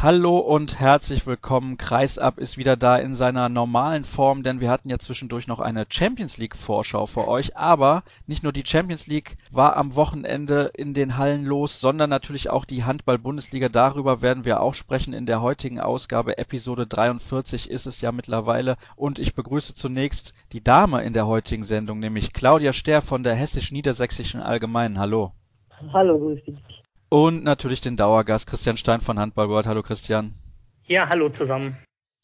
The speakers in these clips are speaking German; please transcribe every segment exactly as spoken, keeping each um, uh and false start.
Hallo und herzlich willkommen. Kreisab ist wieder da in seiner normalen Form, denn wir hatten ja zwischendurch noch eine Champions League Vorschau für euch. Aber nicht nur die Champions League war am Wochenende in den Hallen los, sondern natürlich auch die Handball-Bundesliga. Darüber werden wir auch sprechen in der heutigen Ausgabe. Episode dreiundvierzig ist es ja mittlerweile. Und ich begrüße zunächst die Dame in der heutigen Sendung, nämlich Claudia Ster von der Hessisch-Niedersächsischen Allgemeinen. Hallo. Hallo, grüß dich. Und natürlich den Dauergast Christian Stein von Handball World. Hallo Christian. Ja, hallo zusammen.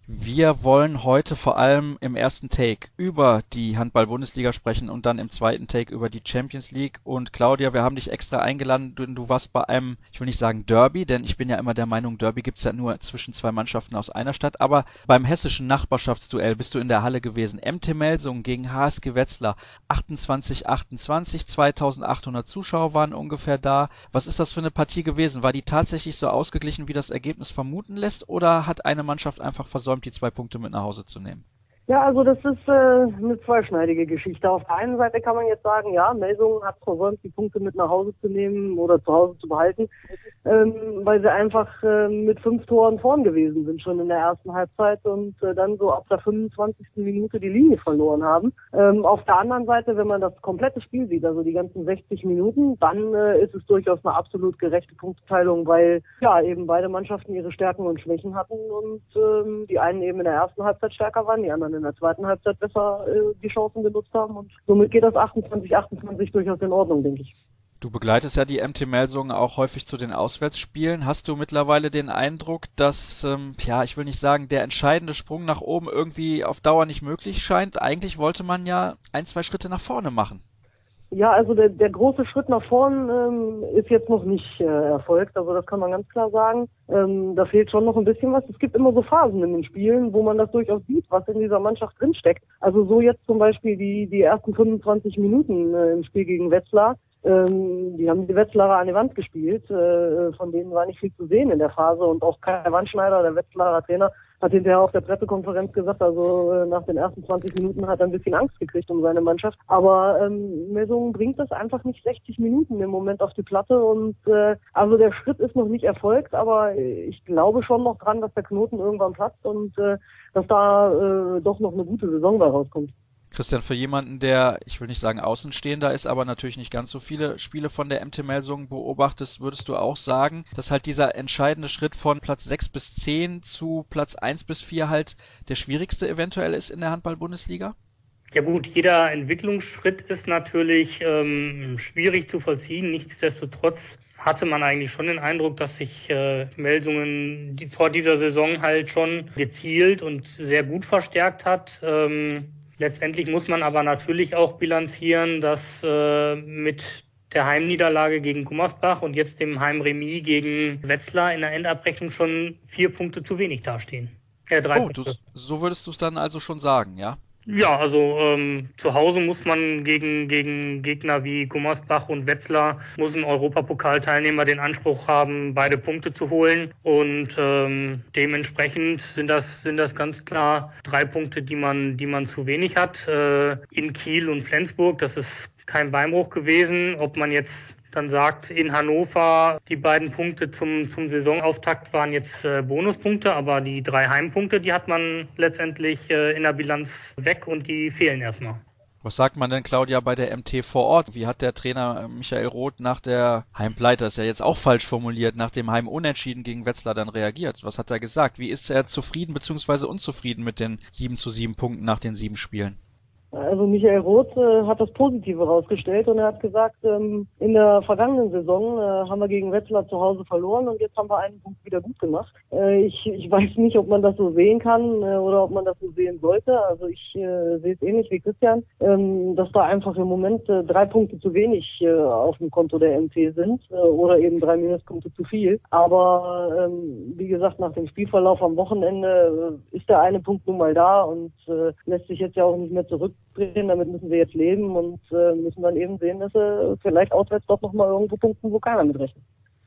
Wir wollen heute vor allem im ersten Take über die Handball-Bundesliga sprechen und dann im zweiten Take über die Champions League. Und Claudia, wir haben dich extra eingeladen, du, du warst bei einem, ich will nicht sagen Derby, denn ich bin ja immer der Meinung, Derby gibt's ja nur zwischen zwei Mannschaften aus einer Stadt, aber beim hessischen Nachbarschaftsduell bist du in der Halle gewesen. M T Melsungen gegen H S G Wetzlar, achtundzwanzig achtundzwanzig, zweitausendachthundert Zuschauer waren ungefähr da. Was ist das für eine Partie gewesen? War die tatsächlich so ausgeglichen, wie das Ergebnis vermuten lässt, oder hat eine Mannschaft einfach versäumt, die zwei Punkte mit nach Hause zu nehmen? Ja, also das ist äh, eine zweischneidige Geschichte. Auf der einen Seite kann man jetzt sagen, ja, Melsungen hat versäumt, die Punkte mit nach Hause zu nehmen oder zu Hause zu behalten, ähm, weil sie einfach äh, mit fünf Toren vorn gewesen sind, schon in der ersten Halbzeit und äh, dann so ab der fünfundzwanzigsten Minute die Linie verloren haben. Ähm, auf der anderen Seite, wenn man das komplette Spiel sieht, also die ganzen sechzig Minuten, dann äh, ist es durchaus eine absolut gerechte Punktteilung, weil ja eben beide Mannschaften ihre Stärken und Schwächen hatten und ähm, die einen eben in der ersten Halbzeit stärker waren, die anderen in der zweiten Halbzeit besser äh, die Chancen genutzt haben und somit geht das achtundzwanzig achtundzwanzig durchaus in Ordnung, denke ich. Du begleitest ja die M T Melsungen auch häufig zu den Auswärtsspielen. Hast du mittlerweile den Eindruck, dass, ähm, ja, ich will nicht sagen, der entscheidende Sprung nach oben irgendwie auf Dauer nicht möglich scheint? Eigentlich wollte man ja ein, zwei Schritte nach vorne machen. Ja, also der, der große Schritt nach vorn ähm, ist jetzt noch nicht äh, erfolgt, also das kann man ganz klar sagen. Ähm, da fehlt schon noch ein bisschen was. Es gibt immer so Phasen in den Spielen, wo man das durchaus sieht, was in dieser Mannschaft drinsteckt. Also so jetzt zum Beispiel die, die ersten fünfundzwanzig Minuten äh, im Spiel gegen Wetzlar. Ähm, die haben die Wetzlarer an die Wand gespielt, äh, von denen war nicht viel zu sehen in der Phase und auch Kai Wandschneider, der Wetzlarer Trainer, hat hinterher auf der Pressekonferenz gesagt, also äh, nach den ersten zwanzig Minuten hat er ein bisschen Angst gekriegt um seine Mannschaft, aber ähm, Melsungen bringt das einfach nicht sechzig Minuten im Moment auf die Platte und äh, also der Schritt ist noch nicht erfolgt, aber ich glaube schon noch dran, dass der Knoten irgendwann platzt und äh, dass da äh, doch noch eine gute Saison bei rauskommt. Christian, für jemanden, der, ich will nicht sagen Außenstehender ist, aber natürlich nicht ganz so viele Spiele von der M T Melsungen beobachtest, würdest du auch sagen, dass halt dieser entscheidende Schritt von Platz sechs bis zehn zu Platz eins bis vier halt der schwierigste eventuell ist in der Handball-Bundesliga? Ja gut, jeder Entwicklungsschritt ist natürlich ähm, schwierig zu vollziehen. Nichtsdestotrotz hatte man eigentlich schon den Eindruck, dass sich äh, Melsungen die, vor dieser Saison halt schon gezielt und sehr gut verstärkt hat. Ähm, Letztendlich muss man aber natürlich auch bilanzieren, dass äh, mit der Heimniederlage gegen Gummersbach und jetzt dem Heimremis gegen Wetzlar in der Endabrechnung schon vier Punkte zu wenig dastehen. Äh, drei Oh, du, Punkte. so würdest du es dann also schon sagen, ja? Ja, also ähm, zu Hause muss man gegen, gegen Gegner wie Gummersbach und Wetzlar, muss ein Europapokalteilnehmer den Anspruch haben, beide Punkte zu holen. Und ähm, dementsprechend sind das, sind das ganz klar drei Punkte, die man, die man zu wenig hat. Äh, in Kiel und Flensburg, das ist kein Beinbruch gewesen. Ob man jetzt dann sagt, in Hannover, die beiden Punkte zum, zum Saisonauftakt waren jetzt äh, Bonuspunkte, aber die drei Heimpunkte, die hat man letztendlich äh, in der Bilanz weg und die fehlen erstmal. Was sagt man denn, Claudia, bei der M T vor Ort? Wie hat der Trainer Michael Roth nach der Heimpleite, das ist ja jetzt auch falsch formuliert, nach dem Heimunentschieden gegen Wetzlar dann reagiert? Was hat er gesagt? Wie ist er zufrieden bzw. unzufrieden mit den sieben zu sieben Punkten nach den sieben Spielen? Also Michael Roth äh, hat das Positive rausgestellt und er hat gesagt, ähm, in der vergangenen Saison äh, haben wir gegen Wetzlar zu Hause verloren und jetzt haben wir einen Punkt wieder gut gemacht. Äh, ich, ich weiß nicht, ob man das so sehen kann äh, oder ob man das so sehen sollte. Also ich äh, sehe es ähnlich wie Christian, ähm, dass da einfach im Moment äh, drei Punkte zu wenig äh, auf dem Konto der M T sind äh, oder eben drei Minuspunkte zu viel. Aber ähm, wie gesagt, nach dem Spielverlauf am Wochenende äh, ist der eine Punkt nun mal da und äh, lässt sich jetzt ja auch nicht mehr zurück drehen, damit müssen wir jetzt leben und äh, müssen dann eben sehen, dass wir vielleicht auswärts doch nochmal irgendwo punkten, wo keiner mit rechnet.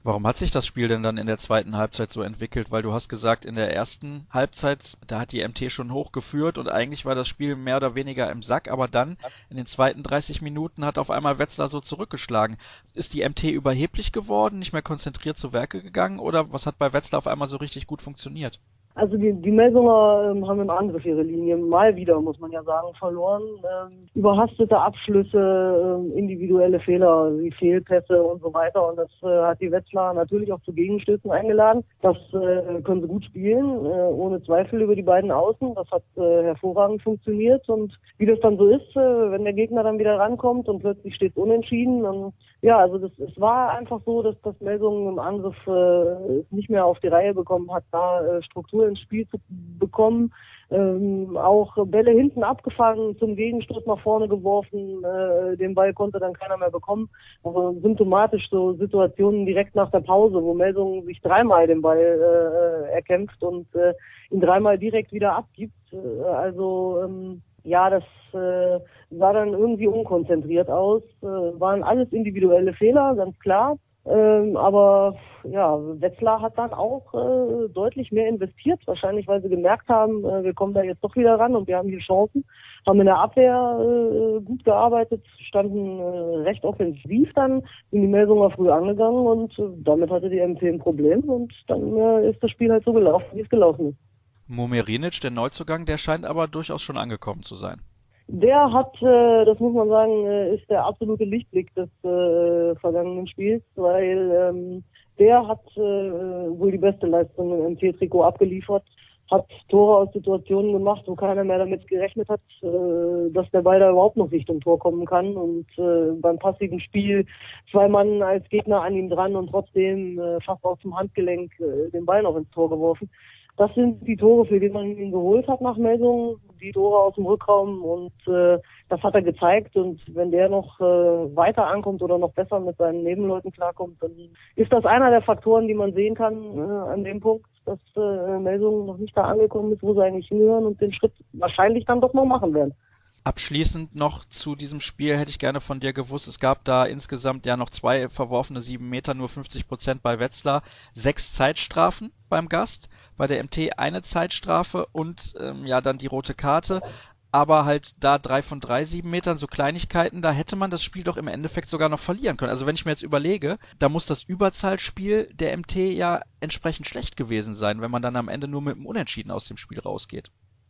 Warum hat sich das Spiel denn dann in der zweiten Halbzeit so entwickelt? Weil du hast gesagt, in der ersten Halbzeit, da hat die M T schon hoch geführt und eigentlich war das Spiel mehr oder weniger im Sack, aber dann in den zweiten dreißig Minuten hat auf einmal Wetzlar so zurückgeschlagen. Ist die M T überheblich geworden, nicht mehr konzentriert zu Werke gegangen oder was hat bei Wetzlar auf einmal so richtig gut funktioniert? Also die, die Melsunger ähm, haben im Angriff ihre Linie mal wieder, muss man ja sagen, verloren. Ähm, überhastete Abschlüsse, ähm, individuelle Fehler, wie Fehlpässe und so weiter. Und das äh, hat die Wetzlar natürlich auch zu Gegenstößen eingeladen. Das äh, können sie gut spielen, äh, ohne Zweifel über die beiden Außen. Das hat äh, hervorragend funktioniert. Und wie das dann so ist, äh, wenn der Gegner dann wieder rankommt und plötzlich steht es unentschieden. Und ja, also das, es war einfach so, dass das Melsungen im Angriff äh, nicht mehr auf die Reihe bekommen hat, da äh, Struktur ins Spiel zu bekommen, ähm, auch Bälle hinten abgefangen, zum Gegenstoß nach vorne geworfen, äh, den Ball konnte dann keiner mehr bekommen. Also symptomatisch so Situationen direkt nach der Pause, wo Melsungen sich dreimal den Ball äh, erkämpft und äh, ihn dreimal direkt wieder abgibt. Äh, also ähm, ja, das äh, sah dann irgendwie unkonzentriert aus. Äh, waren alles individuelle Fehler, ganz klar. Ähm, aber ja, Wetzlar hat dann auch äh, deutlich mehr investiert, wahrscheinlich weil sie gemerkt haben, äh, wir kommen da jetzt doch wieder ran und wir haben hier Chancen, haben in der Abwehr äh, gut gearbeitet, standen äh, recht offensiv dann, sind die Melsunger früh angegangen und äh, damit hatte die M T ein Problem und dann äh, ist das Spiel halt so gelaufen, wie es gelaufen ist. Momerinic, der Neuzugang, der scheint aber durchaus schon angekommen zu sein. Der hat, äh, das muss man sagen, äh, ist der absolute Lichtblick des äh, vergangenen Spiels, weil ähm, der hat äh, wohl die beste Leistung im M T-Trikot abgeliefert, hat Tore aus Situationen gemacht, wo keiner mehr damit gerechnet hat, äh, dass der Ball da überhaupt noch Richtung Tor kommen kann und äh, beim passiven Spiel zwei Mann als Gegner an ihm dran und trotzdem äh, fast aus dem Handgelenk äh, den Ball noch ins Tor geworfen. Das sind die Tore, für die man ihn geholt hat nach Meldung, die Tore aus dem Rückraum und äh, das hat er gezeigt und wenn der noch äh, weiter ankommt oder noch besser mit seinen Nebenleuten klarkommt, dann ist das einer der Faktoren, die man sehen kann äh, an dem Punkt, dass äh, Meldung noch nicht da angekommen ist, wo sie eigentlich hingehören und den Schritt wahrscheinlich dann doch noch machen werden. Abschließend noch zu diesem Spiel hätte ich gerne von dir gewusst, es gab da insgesamt ja noch zwei verworfene sieben Meter, nur fünfzig Prozent bei Wetzlar, sechs Zeitstrafen beim Gast, bei der M T eine Zeitstrafe und ähm, ja dann die rote Karte, aber halt da drei von drei sieben Metern, so Kleinigkeiten, da hätte man das Spiel doch im Endeffekt sogar noch verlieren können. Also wenn ich mir jetzt überlege, da muss das Überzahlspiel der M T ja entsprechend schlecht gewesen sein, wenn man dann am Ende nur mit dem Unentschieden aus dem Spiel rausgeht.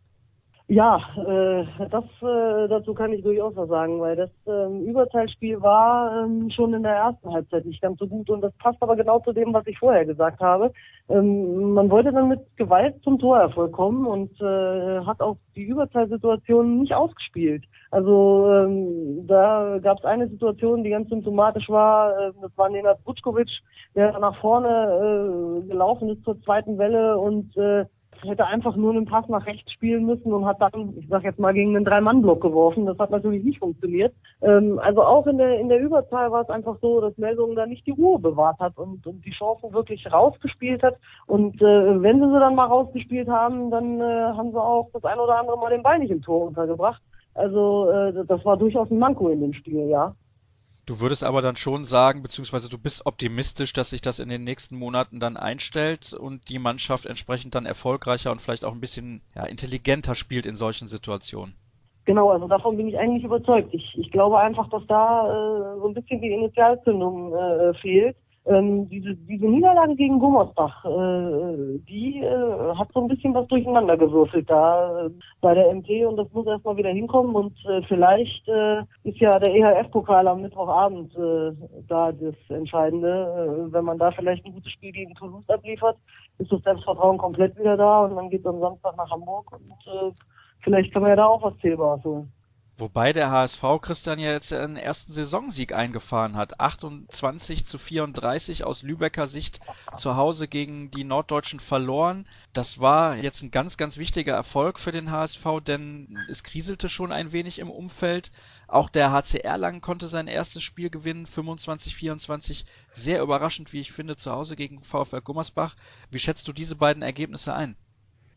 Ja, äh, das äh, dazu kann ich durchaus was sagen, weil das ähm, Überzahlspiel war ähm, schon in der ersten Halbzeit nicht ganz so gut und das passt aber genau zu dem, was ich vorher gesagt habe. Ähm, man wollte dann mit Gewalt zum Torerfolg kommen und äh, hat auch die Überzahlsituation nicht ausgespielt. Also ähm, da gab es eine Situation, die ganz symptomatisch war. Äh, das war Nenad Vučković, der nach vorne äh, gelaufen ist zur zweiten Welle und äh, hätte einfach nur einen Pass nach rechts spielen müssen und hat dann, ich sag jetzt mal, gegen einen Drei-Mann-Block geworfen. Das hat natürlich nicht funktioniert. Ähm, also auch in der in der Überzahl war es einfach so, dass Melsungen da nicht die Ruhe bewahrt hat und, und die Chancen wirklich rausgespielt hat. Und äh, wenn sie sie dann mal rausgespielt haben, dann äh, haben sie auch das ein oder andere Mal den Ball nicht im Tor untergebracht. Also äh, das war durchaus ein Manko in dem Spiel, ja. Du würdest aber dann schon sagen, beziehungsweise du bist optimistisch, dass sich das in den nächsten Monaten dann einstellt und die Mannschaft entsprechend dann erfolgreicher und vielleicht auch ein bisschen ja, intelligenter spielt in solchen Situationen. Genau, also davon bin ich eigentlich überzeugt. Ich, ich glaube einfach, dass da äh, so ein bisschen die Initialzündung äh, fehlt. Ähm, diese, diese Niederlage gegen Gummersbach, äh, die äh, hat so ein bisschen was durcheinander gewürfelt da äh, bei der M T und das muss erstmal wieder hinkommen und äh, vielleicht äh, ist ja der E H F-Pokal am Mittwochabend äh, da das Entscheidende. Äh, wenn man da vielleicht ein gutes Spiel gegen Toulouse abliefert, ist das Selbstvertrauen komplett wieder da und dann geht es am Samstag nach Hamburg und äh, vielleicht kann man ja da auch was Zählbares holen. Wobei der H S V, Christian, ja jetzt einen ersten Saisonsieg eingefahren hat. achtundzwanzig zu vierunddreißig aus Lübecker Sicht zu Hause gegen die Norddeutschen verloren. Das war jetzt ein ganz, ganz wichtiger Erfolg für den H S V, denn es kriselte schon ein wenig im Umfeld. Auch der H C Erlangen konnte sein erstes Spiel gewinnen, fünfundzwanzig vierundzwanzig. Sehr überraschend, wie ich finde, zu Hause gegen VfL Gummersbach. Wie schätzt du diese beiden Ergebnisse ein?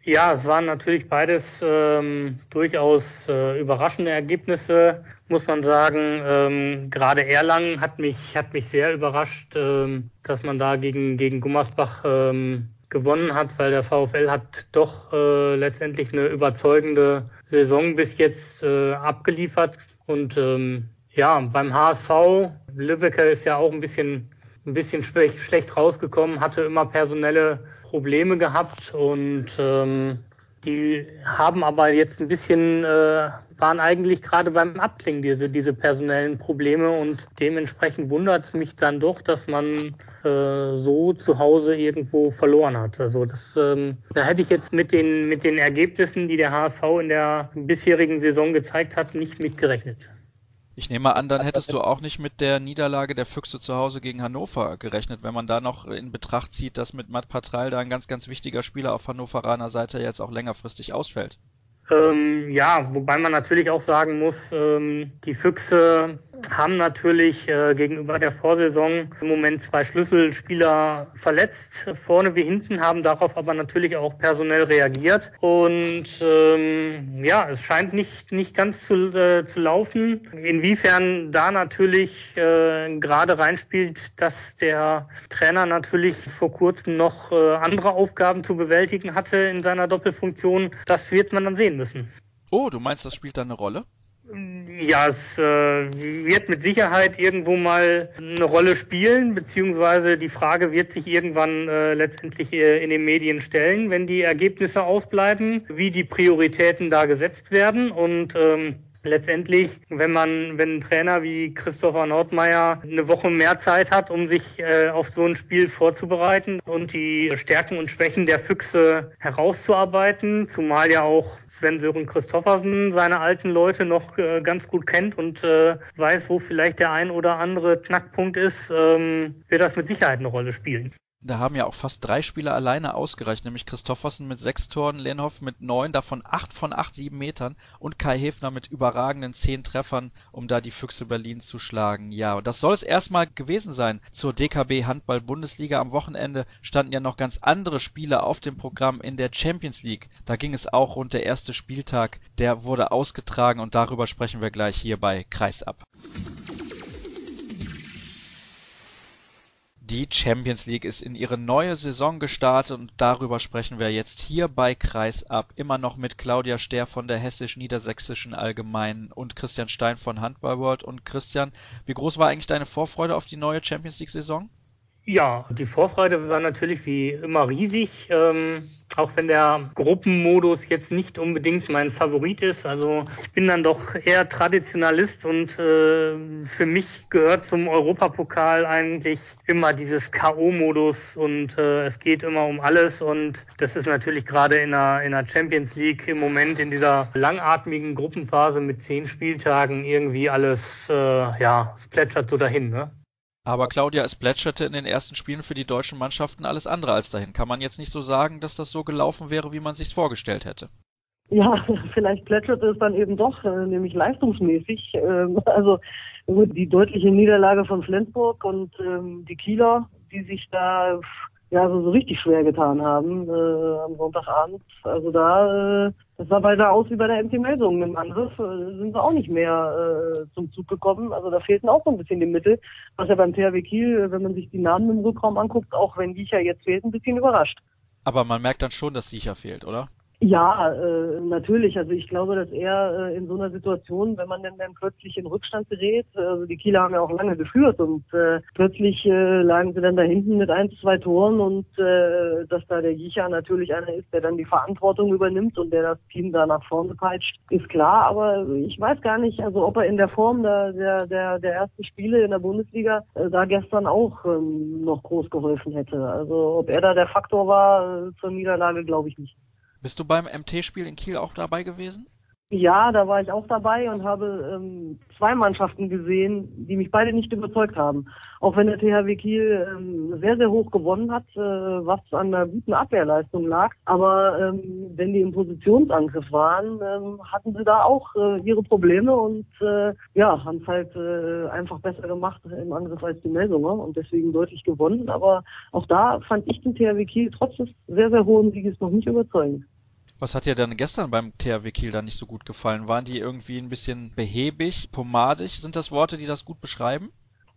Ja, es waren natürlich beides ähm, durchaus äh, überraschende Ergebnisse, muss man sagen. Ähm, gerade Erlangen hat mich hat mich sehr überrascht, ähm, dass man da gegen gegen Gummersbach ähm, gewonnen hat, weil der VfL hat doch äh, letztendlich eine überzeugende Saison bis jetzt äh, abgeliefert. Und ähm, ja, beim H S V, Lübecker ist ja auch ein bisschen ein bisschen schlecht, schlecht rausgekommen, hatte immer personelle Probleme gehabt und ähm, die haben aber jetzt ein bisschen, äh, waren eigentlich gerade beim Abklingen, diese, diese personellen Probleme, und dementsprechend wundert es mich dann doch, dass man äh, so zu Hause irgendwo verloren hat. Also das, ähm, da hätte ich jetzt mit den, mit den Ergebnissen, die der H S V in der bisherigen Saison gezeigt hat, nicht mitgerechnet. Ich nehme an, dann hättest du auch nicht mit der Niederlage der Füchse zu Hause gegen Hannover gerechnet, wenn man da noch in Betracht zieht, dass mit Matt Patral da ein ganz, ganz wichtiger Spieler auf Hannoveraner Seite jetzt auch längerfristig ausfällt. Ähm, ja, wobei man natürlich auch sagen muss, ähm, die Füchse haben natürlich äh, gegenüber der Vorsaison im Moment zwei Schlüsselspieler verletzt, vorne wie hinten, haben darauf aber natürlich auch personell reagiert. Und ähm, ja, es scheint nicht nicht ganz zu, äh, zu laufen. Inwiefern da natürlich äh, gerade reinspielt, dass der Trainer natürlich vor kurzem noch äh, andere Aufgaben zu bewältigen hatte in seiner Doppelfunktion, das wird man dann sehen müssen. Oh, du meinst, das spielt da eine Rolle? Ja, es äh, wird mit Sicherheit irgendwo mal eine Rolle spielen, beziehungsweise die Frage wird sich irgendwann äh, letztendlich äh, in den Medien stellen, wenn die Ergebnisse ausbleiben, wie die Prioritäten da gesetzt werden. Und ähm, letztendlich, wenn man, wenn ein Trainer wie Christopher Nordmeier eine Woche mehr Zeit hat, um sich äh, auf so ein Spiel vorzubereiten und die Stärken und Schwächen der Füchse herauszuarbeiten, zumal ja auch Sven-Sören Christoffersen seine alten Leute noch äh, ganz gut kennt und äh, weiß, wo vielleicht der ein oder andere Knackpunkt ist, ähm, wird das mit Sicherheit eine Rolle spielen. Da haben ja auch fast drei Spieler alleine ausgereicht, nämlich Christoffersen mit sechs Toren, Lenhoff mit neun, davon acht von acht, sieben Metern und Kai Häfner mit überragenden zehn Treffern, um da die Füchse Berlin zu schlagen. Ja, und das soll es erstmal gewesen sein zur D K B Handball Bundesliga. Am Wochenende standen ja noch ganz andere Spiele auf dem Programm in der Champions League. Da ging es auch rund, der erste Spieltag, der wurde ausgetragen und darüber sprechen wir gleich hier bei Kreisab. Die Champions League ist in ihre neue Saison gestartet und darüber sprechen wir jetzt hier bei Kreisab. Immer noch mit Claudia Stehr von der Hessisch-Niedersächsischen Allgemeinen und Christian Stein von Handball World. Und Christian, wie groß war eigentlich deine Vorfreude auf die neue Champions League-Saison? Ja, die Vorfreude war natürlich wie immer riesig, ähm, auch wenn der Gruppenmodus jetzt nicht unbedingt mein Favorit ist. Also ich bin dann doch eher Traditionalist und äh, für mich gehört zum Europapokal eigentlich immer dieses K O-Modus und äh, es geht immer um alles, und das ist natürlich gerade in der, in der Champions League im Moment in dieser langatmigen Gruppenphase mit zehn Spieltagen irgendwie alles, äh, ja, es plätschert so dahin, ne? Aber Claudia, es plätscherte in den ersten Spielen für die deutschen Mannschaften alles andere als dahin. Kann man jetzt nicht so sagen, dass das so gelaufen wäre, wie man sich's vorgestellt hätte? Ja, vielleicht plätscherte es dann eben doch, nämlich leistungsmäßig. Also die deutliche Niederlage von Flensburg und die Kieler, die sich da ja so, so richtig schwer getan haben äh, am Sonntagabend. Also da, äh, das sah beinahe aus wie bei der M T Melsungen. Im Angriff äh, sind sie auch nicht mehr äh, zum Zug gekommen. Also da fehlten auch so ein bisschen die Mittel. Was ja beim T H W Kiel, wenn man sich die Namen im Rückraum anguckt, auch wenn Giecher jetzt fehlt, ein bisschen überrascht. Aber man merkt dann schon, dass Giecher fehlt, oder? Ja, äh, natürlich. Also ich glaube, dass er äh, in so einer Situation, wenn man dann, dann plötzlich in Rückstand gerät, also die Kieler haben ja auch lange geführt und äh, plötzlich äh, lagen sie dann da hinten mit ein, zwei Toren und äh, dass da der Giecher natürlich einer ist, der dann die Verantwortung übernimmt und der das Team da nach vorne peitscht, ist klar. Aber ich weiß gar nicht, also ob er in der Form der der der, der ersten Spiele in der Bundesliga äh, da gestern auch ähm, noch groß geholfen hätte. Also ob er da der Faktor war äh, zur Niederlage, glaube ich nicht. Bist du beim M T-Spiel in Kiel auch dabei gewesen? Ja, da war ich auch dabei und habe ähm, zwei Mannschaften gesehen, die mich beide nicht überzeugt haben. Auch wenn der T H W Kiel ähm, sehr, sehr hoch gewonnen hat, äh, was an einer guten Abwehrleistung lag. Aber ähm, wenn die im Positionsangriff waren, ähm, hatten sie da auch äh, ihre Probleme und äh, ja, haben es halt äh, einfach besser gemacht im Angriff als die Melsunger und deswegen deutlich gewonnen. Aber auch da fand ich den T H W Kiel trotz des sehr, sehr hohen Sieges noch nicht überzeugend. Was hat dir denn gestern beim T H W Kiel dann nicht so gut gefallen? Waren die irgendwie ein bisschen behäbig, pomadig? Sind das Worte, die das gut beschreiben?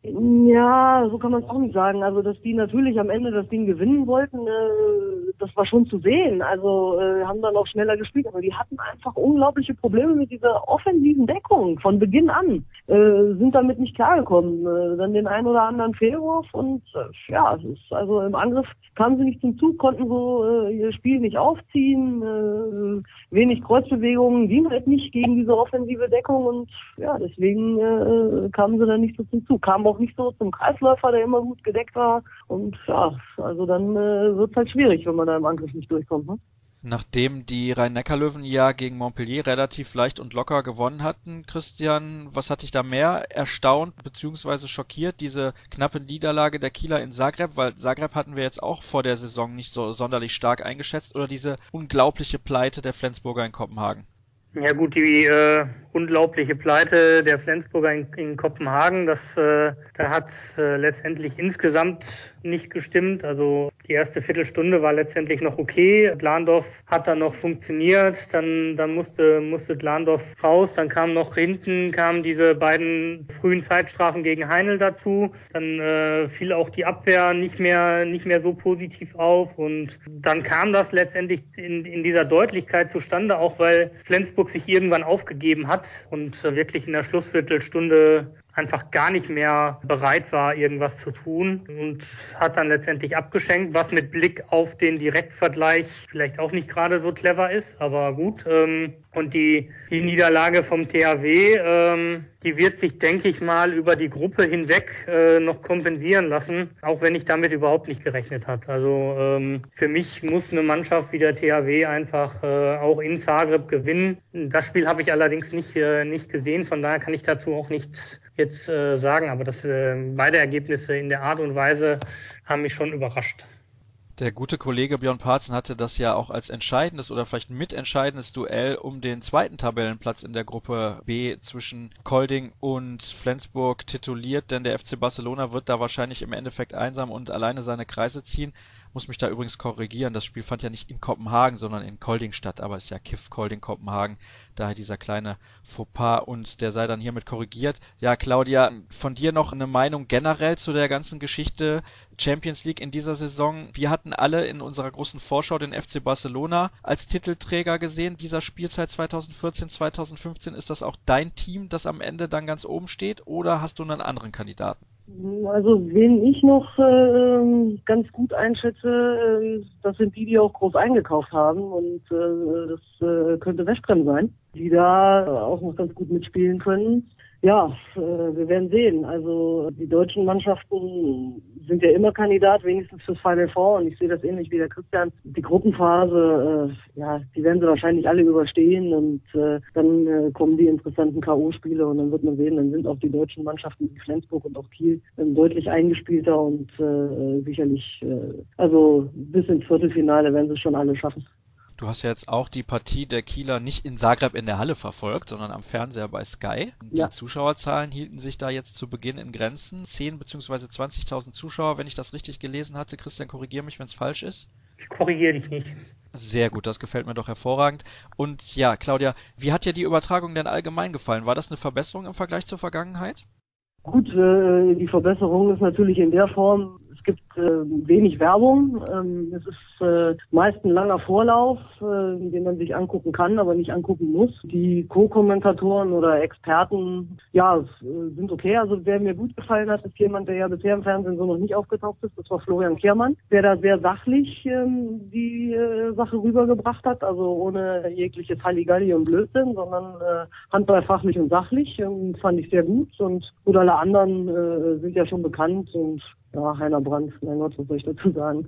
Ja, so kann man es auch nicht sagen. Also, dass die natürlich am Ende das Ding gewinnen wollten, äh, das war schon zu sehen. Also, äh, haben dann auch schneller gespielt, aber die hatten einfach unglaubliche Probleme mit dieser offensiven Deckung von Beginn an. Äh, sind damit nicht klargekommen. Äh, dann den einen oder anderen Fehlwurf und äh, ja, es ist also im Angriff kamen sie nicht zum Zug, konnten so äh, ihr Spiel nicht aufziehen, äh, wenig Kreuzbewegungen, ging halt nicht gegen diese offensive Deckung und ja, deswegen äh, kamen sie dann nicht so zum Zug. Kamen auch nicht so zum Kreisläufer, der immer gut gedeckt war. Und ja, also dann äh, wird es halt schwierig, wenn man da im Angriff nicht durchkommt. Ne? Nachdem die Rhein-Neckar-Löwen ja gegen Montpellier relativ leicht und locker gewonnen hatten, Christian, was hat dich da mehr erstaunt bzw. schockiert? Diese knappe Niederlage der Kieler in Zagreb, weil Zagreb hatten wir jetzt auch vor der Saison nicht so sonderlich stark eingeschätzt, oder diese unglaubliche Pleite der Flensburger in Kopenhagen? Ja gut, die äh, unglaubliche Pleite der Flensburger in, in Kopenhagen, das äh, da hat äh, letztendlich insgesamt nicht gestimmt. Also die erste Viertelstunde war letztendlich noch okay. Glandorf hat dann noch funktioniert, dann dann musste musste Glandorf raus, dann kam noch hinten kamen diese beiden frühen Zeitstrafen gegen Heinl dazu. Dann äh, fiel auch die Abwehr nicht mehr nicht mehr so positiv auf und dann kam das letztendlich in in dieser Deutlichkeit zustande, auch weil Flensburg sich irgendwann aufgegeben hat und äh, wirklich in der Schlussviertelstunde einfach gar nicht mehr bereit war, irgendwas zu tun und hat dann letztendlich abgeschenkt, was mit Blick auf den Direktvergleich vielleicht auch nicht gerade so clever ist, aber gut. Ähm, und die, die Niederlage vom T H W, ähm, die wird sich, denke ich mal, über die Gruppe hinweg äh, noch kompensieren lassen, auch wenn ich damit überhaupt nicht gerechnet habe. Also ähm, für mich muss eine Mannschaft wie der T H W einfach äh, auch in Zagreb gewinnen. Das Spiel habe ich allerdings nicht, äh, nicht gesehen, von daher kann ich dazu auch nichts jetzt äh, sagen, aber das, äh, beide Ergebnisse in der Art und Weise haben mich schon überrascht. Der gute Kollege Björn Parzen hatte das ja auch als entscheidendes oder vielleicht mitentscheidendes Duell um den zweiten Tabellenplatz in der Gruppe B zwischen Kolding und Flensburg tituliert, denn der F C Barcelona wird da wahrscheinlich im Endeffekt einsam und alleine seine Kreise ziehen. Muss mich da übrigens korrigieren, das Spiel fand ja nicht in Kopenhagen, sondern in Kolding statt, aber es ist ja K I F Kolding Kopenhagen, daher dieser kleine Fauxpas und der sei dann hiermit korrigiert. Ja, Claudia, von dir noch eine Meinung generell zu der ganzen Geschichte Champions League in dieser Saison? Wir hatten alle in unserer großen Vorschau den F C Barcelona als Titelträger gesehen dieser Spielzeit zweitausendvierzehn zweitausendfünfzehn. Ist das auch dein Team, das am Ende dann ganz oben steht, oder hast du einen anderen Kandidaten? Also wen ich noch äh, ganz gut einschätze, äh, das sind die, die auch groß eingekauft haben und äh, das äh, könnte Westbrem sein, die da auch noch ganz gut mitspielen können. Ja, äh, wir werden sehen. Also die deutschen Mannschaften sind ja immer Kandidat, wenigstens fürs Final Four, und ich sehe das ähnlich wie der Christian. Die Gruppenphase, äh, ja, die werden sie wahrscheinlich alle überstehen und äh, dann äh, kommen die interessanten K O-Spiele und dann wird man sehen, dann sind auch die deutschen Mannschaften wie Flensburg und auch Kiel äh, deutlich eingespielter und äh, sicherlich, äh, also bis ins Viertelfinale werden sie es schon alle schaffen. Du hast ja jetzt auch die Partie der Kieler nicht in Zagreb in der Halle verfolgt, sondern am Fernseher bei Sky. Die Ja. Zuschauerzahlen hielten sich da jetzt zu Beginn in Grenzen. zehn bzw. zwanzigtausend Zuschauer, wenn ich das richtig gelesen hatte. Christian, korrigiere mich, wenn es falsch ist. Ich korrigiere dich nicht. Sehr gut, das gefällt mir doch hervorragend. Und ja, Claudia, wie hat dir die Übertragung denn allgemein gefallen? War das eine Verbesserung im Vergleich zur Vergangenheit? Gut, äh, die Verbesserung ist natürlich in der Form, es gibt äh, wenig Werbung. Ähm, es ist äh, meist ein langer Vorlauf, äh, den man sich angucken kann, aber nicht angucken muss. Die Co-Kommentatoren oder Experten, ja, äh, sind okay. Also wer mir gut gefallen hat, ist jemand, der ja bisher im Fernsehen so noch nicht aufgetaucht ist. Das war Florian Kehrmann, der da sehr sachlich ähm, die äh, Sache rübergebracht hat. Also ohne jegliches Halligalli und Blödsinn, sondern äh, handballfachlich und sachlich. Ähm, fand ich sehr gut. Und gut, alle anderen äh, sind ja schon bekannt und ja, Heiner Brandt, mein Gott, was soll ich dazu sagen?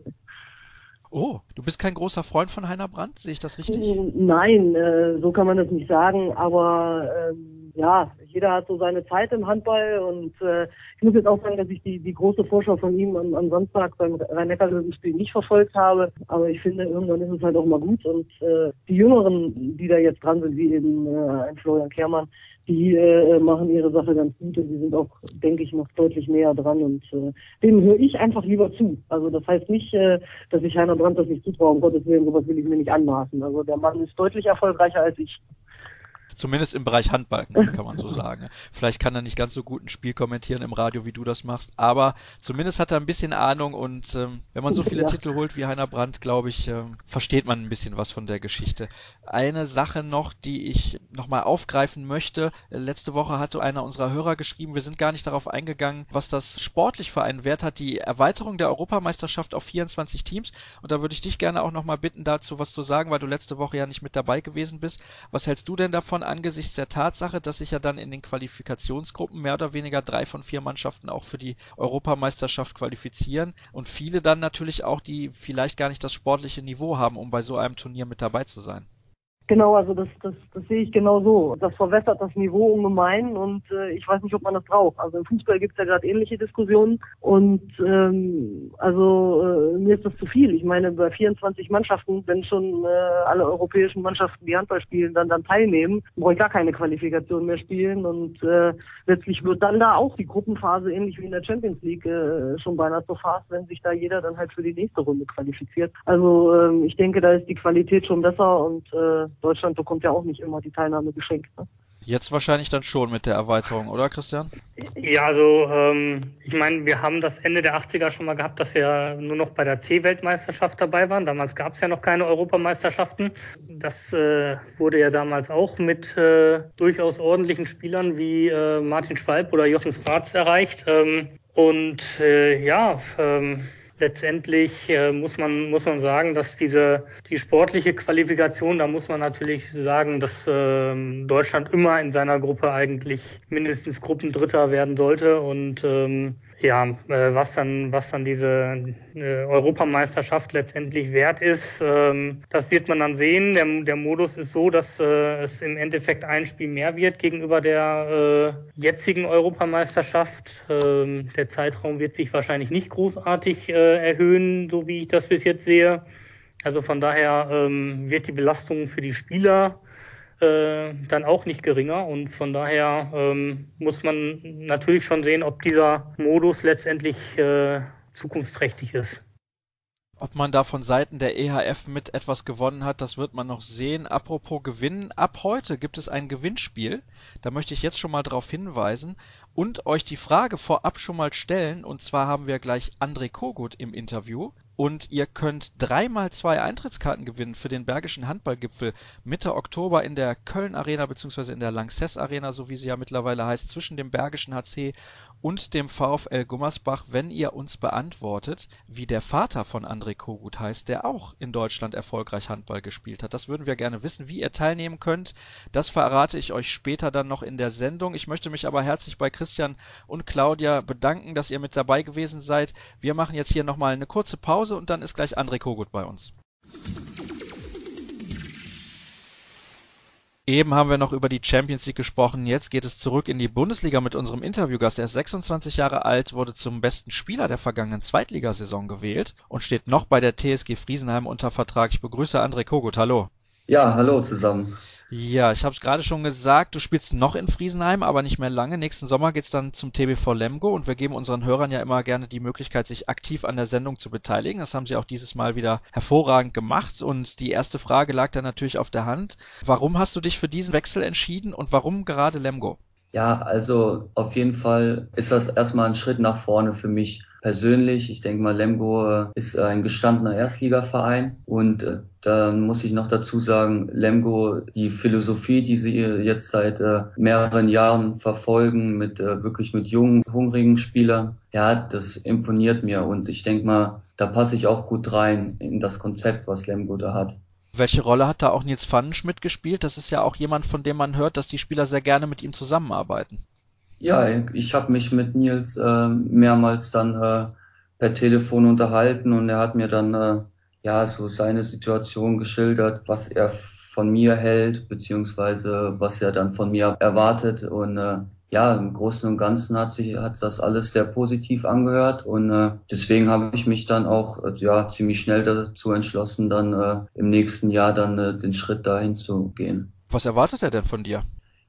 Oh, du bist kein großer Freund von Heiner Brandt, sehe ich das richtig? Nein, äh, so kann man das nicht sagen, aber ähm, ja, jeder hat so seine Zeit im Handball und äh, ich muss jetzt auch sagen, dass ich die, die große Vorschau von ihm am, am Samstag beim Rhein-Neckar-Löwen-Spiel nicht verfolgt habe, aber ich finde, irgendwann ist es halt auch mal gut und äh, die Jüngeren, die da jetzt dran sind, wie eben äh, ein Florian Kehrmann, die äh, machen ihre Sache ganz gut und die sind auch, denke ich, noch deutlich näher dran und äh, denen höre ich einfach lieber zu. Also das heißt nicht, äh, dass ich Heiner Brandt das nicht zutraue, um Gottes Willen, sowas will ich mir nicht anmaßen. Also der Mann ist deutlich erfolgreicher als ich. Zumindest im Bereich Handball, kann man so sagen. Vielleicht kann er nicht ganz so gut ein Spiel kommentieren im Radio, wie du das machst, aber zumindest hat er ein bisschen Ahnung und ähm, wenn man so viele Ja. Titel holt wie Heiner Brandt, glaube ich, ähm, versteht man ein bisschen was von der Geschichte. Eine Sache noch, die ich nochmal aufgreifen möchte. Letzte Woche hatte einer unserer Hörer geschrieben, wir sind gar nicht darauf eingegangen, was das sportlich für einen Wert hat, die Erweiterung der Europameisterschaft auf vierundzwanzig Teams. Und da würde ich dich gerne auch nochmal bitten, dazu was zu sagen, weil du letzte Woche ja nicht mit dabei gewesen bist. Was hältst du denn davon angesichts der Tatsache, dass sich ja dann in den Qualifikationsgruppen mehr oder weniger drei von vier Mannschaften auch für die Europameisterschaft qualifizieren und viele dann natürlich auch, die vielleicht gar nicht das sportliche Niveau haben, um bei so einem Turnier mit dabei zu sein? Genau, also das, das, das sehe ich genau so. Das verwässert das Niveau ungemein und äh, ich weiß nicht, ob man das braucht. Also im Fußball gibt es ja gerade ähnliche Diskussionen und ähm, also äh, mir ist das zu viel. Ich meine, bei vierundzwanzig Mannschaften, wenn schon äh, alle europäischen Mannschaften, die Handball spielen, dann dann teilnehmen, brauche ich gar keine Qualifikation mehr spielen und äh, letztlich wird dann da auch die Gruppenphase ähnlich wie in der Champions League äh, schon beinahe so fast, wenn sich da jeder dann halt für die nächste Runde qualifiziert. Also ähm, ich denke, da ist die Qualität schon besser und äh, Deutschland bekommt ja auch nicht immer die Teilnahme geschenkt. Ne? Jetzt wahrscheinlich dann schon mit der Erweiterung, oder Christian? Ja, also ähm, ich meine, wir haben das Ende der achtziger schon mal gehabt, dass wir nur noch bei der C-Weltmeisterschaft dabei waren. Damals gab es ja noch keine Europameisterschaften. Das äh, wurde ja damals auch mit äh, durchaus ordentlichen Spielern wie äh, Martin Schwalb oder Jochen Schwarz erreicht. Ähm, und äh, ja, ähm, Letztendlich äh, muss man muss man sagen, dass diese die sportliche Qualifikation, da muss man natürlich sagen, dass äh, Deutschland immer in seiner Gruppe eigentlich mindestens Gruppendritter werden sollte und ähm, ja, äh, was dann was dann diese äh, Europameisterschaft letztendlich wert ist, ähm, das wird man dann sehen. Der, der Modus ist so, dass äh, es im Endeffekt ein Spiel mehr wird gegenüber der äh, jetzigen Europameisterschaft. Ähm, der Zeitraum wird sich wahrscheinlich nicht großartig äh, erhöhen, so wie ich das bis jetzt sehe. Also von daher ähm, wird die Belastung für die Spieler äh, dann auch nicht geringer und von daher ähm, muss man natürlich schon sehen, ob dieser Modus letztendlich äh, zukunftsträchtig ist. Ob man da von Seiten der E H F mit etwas gewonnen hat, das wird man noch sehen. Apropos Gewinnen, ab heute gibt es ein Gewinnspiel. Da möchte ich jetzt schon mal darauf hinweisen und euch die Frage vorab schon mal stellen. Und zwar haben wir gleich André Kogut im Interview. Und ihr könnt dreimal zwei Eintrittskarten gewinnen für den Bergischen Handballgipfel Mitte Oktober in der Köln Arena bzw. in der Lanxess Arena, so wie sie ja mittlerweile heißt, zwischen dem Bergischen H C und dem VfL Gummersbach, wenn ihr uns beantwortet, wie der Vater von André Kogut heißt, der auch in Deutschland erfolgreich Handball gespielt hat. Das würden wir gerne wissen, wie ihr teilnehmen könnt. Das verrate ich euch später dann noch in der Sendung. Ich möchte mich aber herzlich bei Christian und Claudia bedanken, dass ihr mit dabei gewesen seid. Wir machen jetzt hier nochmal eine kurze Pause und dann ist gleich André Kogut bei uns. Eben haben wir noch über die Champions League gesprochen, jetzt geht es zurück in die Bundesliga mit unserem Interviewgast. Er ist sechsundzwanzig Jahre alt, wurde zum besten Spieler der vergangenen Zweitligasaison gewählt und steht noch bei der T S G Friesenheim unter Vertrag. Ich begrüße André Kogut, hallo. Ja, hallo zusammen. Ja, ich habe es gerade schon gesagt, du spielst noch in Friesenheim, aber nicht mehr lange. Nächsten Sommer geht's dann zum T B V Lemgo und wir geben unseren Hörern ja immer gerne die Möglichkeit, sich aktiv an der Sendung zu beteiligen. Das haben sie auch dieses Mal wieder hervorragend gemacht und die erste Frage lag dann natürlich auf der Hand. Warum hast du dich für diesen Wechsel entschieden und warum gerade Lemgo? Ja, also auf jeden Fall ist das erstmal ein Schritt nach vorne für mich persönlich. Ich denke mal, Lemgo ist ein gestandener Erstligaverein und äh, dann muss ich noch dazu sagen, Lemgo, die Philosophie, die sie jetzt seit äh, mehreren Jahren verfolgen, mit äh, wirklich mit jungen, hungrigen Spielern, ja, das imponiert mir und ich denke mal, da passe ich auch gut rein in das Konzept, was Lemgo da hat. Welche Rolle hat da auch Nils Pfannenschmidt gespielt? Das ist ja auch jemand, von dem man hört, dass die Spieler sehr gerne mit ihm zusammenarbeiten. Ja, ich habe mich mit Nils äh, mehrmals dann äh, per Telefon unterhalten und er hat mir dann äh, ja so seine Situation geschildert, was er von mir hält, beziehungsweise was er dann von mir erwartet und äh, ja, im Großen und Ganzen hat sich hat das alles sehr positiv angehört und äh, deswegen habe ich mich dann auch äh, ja ziemlich schnell dazu entschlossen, dann äh, im nächsten Jahr dann äh, den Schritt dahin zu gehen. Was erwartet er denn von dir?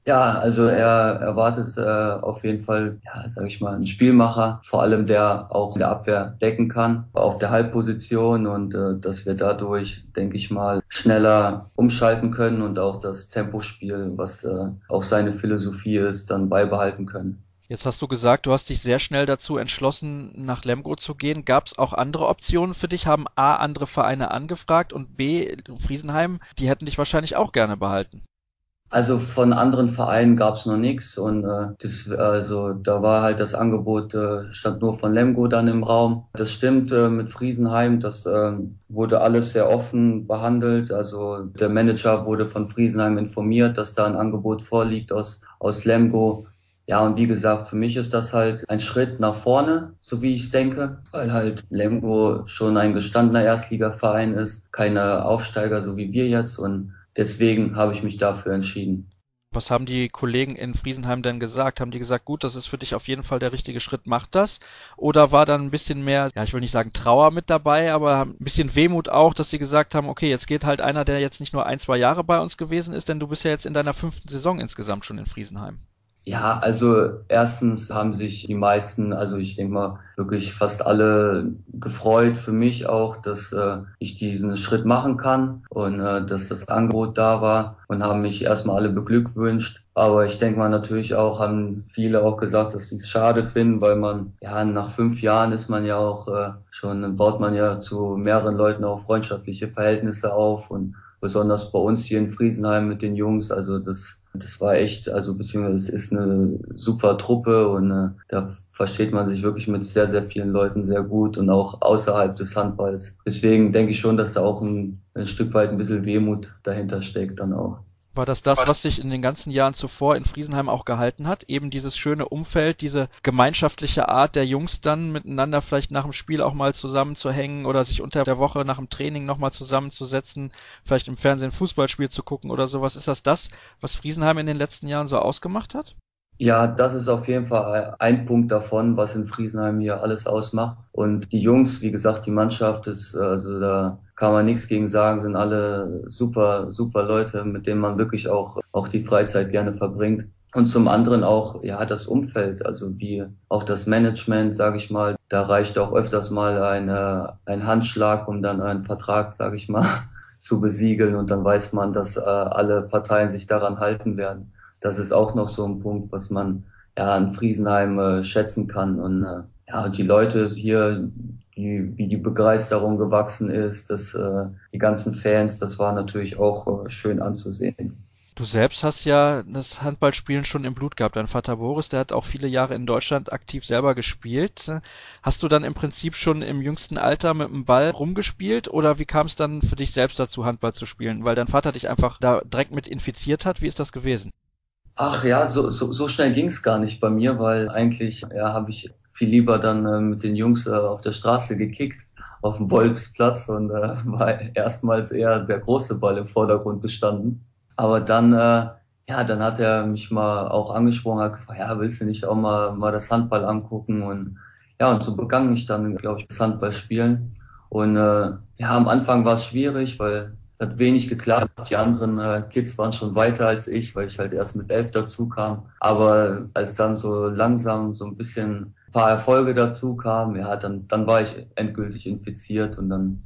Ja, also er erwartet äh, auf jeden Fall, ja, sage ich mal, einen Spielmacher, vor allem der auch in der Abwehr decken kann, auf der Halbposition und äh, dass wir dadurch, denke ich mal, schneller umschalten können und auch das Tempospiel, was äh, auch seine Philosophie ist, dann beibehalten können. Jetzt hast du gesagt, du hast dich sehr schnell dazu entschlossen, nach Lemgo zu gehen. Gab es auch andere Optionen für dich? Haben A, andere Vereine angefragt und B, Friesenheim, die hätten dich wahrscheinlich auch gerne behalten. Also von anderen Vereinen gab's noch nichts und äh, das, also da war halt das Angebot, äh, stand nur von Lemgo dann im Raum. Das stimmt äh, mit Friesenheim, das äh, wurde alles sehr offen behandelt. Also der Manager wurde von Friesenheim informiert, dass da ein Angebot vorliegt aus aus Lemgo. Ja, und wie gesagt, für mich ist das halt ein Schritt nach vorne, so wie ich es denke, weil halt Lemgo schon ein gestandener Erstligaverein ist, keine Aufsteiger, so wie wir jetzt und deswegen habe ich mich dafür entschieden. Was haben die Kollegen in Friesenheim denn gesagt? Haben die gesagt, gut, das ist für dich auf jeden Fall der richtige Schritt, mach das? Oder war dann ein bisschen mehr, ja, ich will nicht sagen Trauer mit dabei, aber ein bisschen Wehmut auch, dass sie gesagt haben, okay, jetzt geht halt einer, der jetzt nicht nur ein, zwei Jahre bei uns gewesen ist, denn du bist ja jetzt in deiner fünften Saison insgesamt schon in Friesenheim. Ja, also erstens haben sich die meisten, also ich denke mal wirklich fast alle gefreut für mich auch, dass äh, ich diesen Schritt machen kann und äh, dass das Angebot da war und haben mich erstmal alle beglückwünscht. Aber ich denke mal natürlich auch, haben viele auch gesagt, dass sie es schade finden, weil man, ja, nach fünf Jahren ist man ja auch äh, schon, baut man ja zu mehreren Leuten auch freundschaftliche Verhältnisse auf und besonders bei uns hier in Friesenheim mit den Jungs, also das Das war echt, also beziehungsweise es ist eine super Truppe und äh, da versteht man sich wirklich mit sehr, sehr vielen Leuten sehr gut und auch außerhalb des Handballs. Deswegen denke ich schon, dass da auch ein, ein Stück weit ein bisschen Wehmut dahinter steckt dann auch. War das das, was dich in den ganzen Jahren zuvor in Friesenheim auch gehalten hat? Eben dieses schöne Umfeld, diese gemeinschaftliche Art der Jungs dann miteinander vielleicht nach dem Spiel auch mal zusammenzuhängen oder sich unter der Woche nach dem Training nochmal zusammenzusetzen, vielleicht im Fernsehen ein Fußballspiel zu gucken oder sowas. Ist das das, was Friesenheim in den letzten Jahren so ausgemacht hat? Ja, das ist auf jeden Fall ein Punkt davon, was in Friesenheim hier alles ausmacht. Und die Jungs, wie gesagt, die Mannschaft ist, also da kann man nichts gegen sagen, sind alle super, super Leute, mit denen man wirklich auch, auch die Freizeit gerne verbringt. Und zum anderen auch, ja, das Umfeld, also wie auch das Management, sage ich mal, da reicht auch öfters mal eine, ein Handschlag, um dann einen Vertrag, sage ich mal, zu besiegeln. Und dann weiß man, dass äh, alle Parteien sich daran halten werden. Das ist auch noch so ein Punkt, was man ja in Friesenheim äh, schätzen kann. Und äh, ja, die Leute hier, die, wie die Begeisterung gewachsen ist, dass äh, die ganzen Fans, das war natürlich auch äh, schön anzusehen. Du selbst hast ja das Handballspielen schon im Blut gehabt. Dein Vater Boris, der hat auch viele Jahre in Deutschland aktiv selber gespielt. Hast du dann im Prinzip schon im jüngsten Alter mit dem Ball rumgespielt oder wie kam es dann für dich selbst dazu, Handball zu spielen? Weil dein Vater dich einfach da direkt mit infiziert hat. Wie ist das gewesen? Ach ja, so, so, so schnell ging's gar nicht bei mir, weil eigentlich ja, habe ich viel lieber dann äh, mit den Jungs äh, auf der Straße gekickt, auf dem Bolzplatz und äh, war erstmals eher der große Ball im Vordergrund gestanden. Aber dann, äh, ja, dann hat er mich mal auch angesprochen, hat gefragt, ja, willst du nicht auch mal, mal das Handball angucken? Und ja, und so begann ich dann, glaube ich, das Handball spielen. Und äh, ja, am Anfang war es schwierig, weil hat wenig geklappt. Die anderen äh, Kids waren schon weiter als ich, weil ich halt erst mit elf dazu kam. Aber als dann so langsam so ein bisschen ein paar Erfolge dazu kamen, ja, dann, dann war ich endgültig infiziert und dann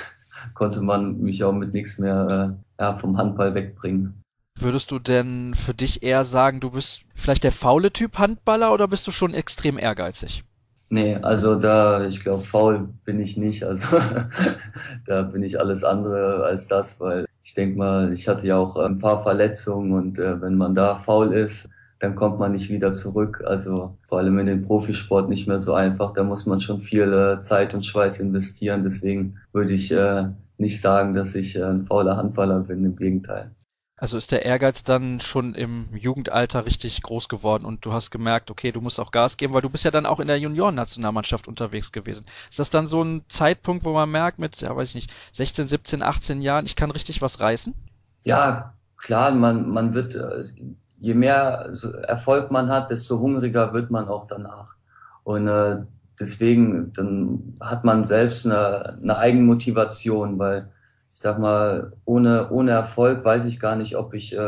konnte man mich auch mit nichts mehr äh, ja, vom Handball wegbringen. Würdest du denn für dich eher sagen, du bist vielleicht der faule Typ Handballer oder bist du schon extrem ehrgeizig? Nee, also da, ich glaube, faul bin ich nicht. Also da bin ich alles andere als das, weil ich denke mal, ich hatte ja auch ein paar Verletzungen und äh, wenn man da faul ist, dann kommt man nicht wieder zurück. Also vor allem in den Profisport nicht mehr so einfach. Da muss man schon viel äh, Zeit und Schweiß investieren. Deswegen würde ich äh, nicht sagen, dass ich äh, ein fauler Handballer bin. Im Gegenteil. Also ist der Ehrgeiz dann schon im Jugendalter richtig groß geworden und du hast gemerkt, okay, du musst auch Gas geben, weil du bist ja dann auch in der Juniorennationalmannschaft unterwegs gewesen. Ist das dann so ein Zeitpunkt, wo man merkt mit, ja weiß ich nicht, sechzehn, siebzehn, achtzehn Jahren, ich kann richtig was reißen? Ja, klar, man, man wird, äh, je mehr so Erfolg man hat, desto hungriger wird man auch danach. Und äh, deswegen, dann hat man selbst eine, eine Eigenmotivation, weil ich sag mal, ohne, ohne Erfolg weiß ich gar nicht, ob ich äh,